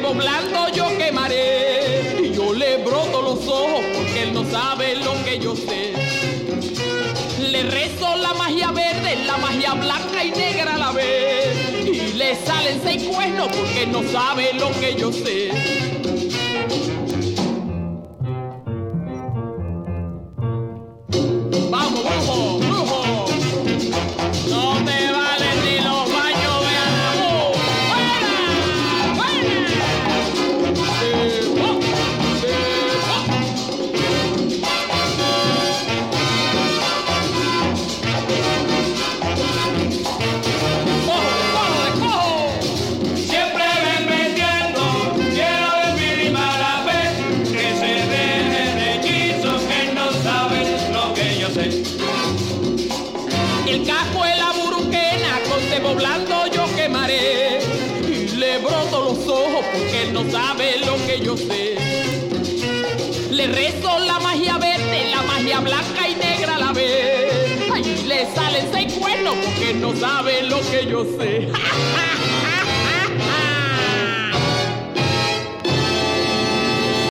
poblando yo quemaré. Y yo le broto los ojos porque él no sabe lo que yo sé. Le rezo la magia verde, la magia blanca y negra a la vez. Y le salen 6 cuernos porque él no sabe lo que yo sé. Vamos, brujo, brujo. No te valen ni los baños de Anamú. ¡Fuera! ¡Fuera! Siempre ven metiendo, quiero ver mi Marapé, que se deje de hechizos, que no saben lo que yo sé. El casco es la buruquena, con poblando yo quemaré. Y le broto los ojos porque él no sabe lo que yo sé. Le rezo la magia verde, la magia blanca y negra a la vez. Ahí le salen 6 cuernos porque él no sabe lo que yo sé.